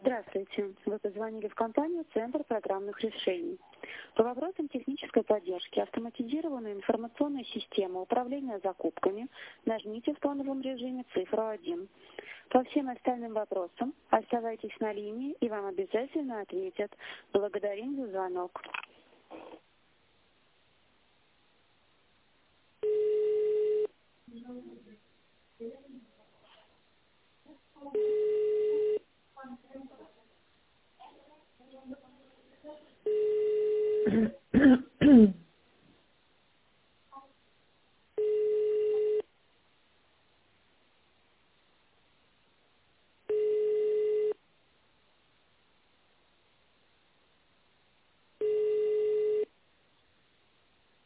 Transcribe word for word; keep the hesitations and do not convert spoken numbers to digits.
Здравствуйте. Вы позвонили в компанию «Центр программных решений». По вопросам технической поддержки автоматизированной информационной системы управления закупками нажмите в тоновом режиме цифру один. По всем остальным вопросам оставайтесь на линии, и вам обязательно ответят. Благодарим за звонок.